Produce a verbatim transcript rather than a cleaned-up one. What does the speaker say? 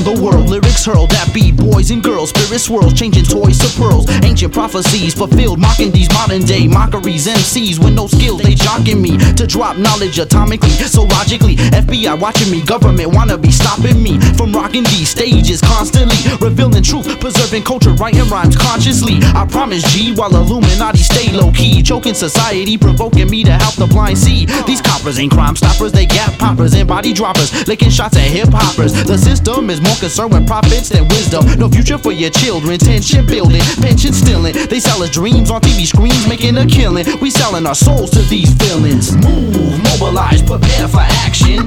around the world. Lyrics hurled at b-boys and girls, spirit swirls, changing toys to pearls. Ancient prophecies fulfilled, mocking these modern day mockeries. M Cs with no skills, they jocking me to drop knowledge atomically, so logically. F B I watching me, government wanna be stopping me from rocking these stages constantly, revealing truth, preserving culture, writing rhymes consciously. I promise G, while Illuminati stay low-key, choking society, provoking me to help the blind see. These coppers ain't crime stoppers, they gap poppers and body droppers, licking shots at hip-hoppers. The system is more concerned with profits than wisdom. No future for your children, tension building, pension stealing. They sell us dreams on T V screens, making a killing. We selling our souls to these villains. Move, mobilize, prepare for action.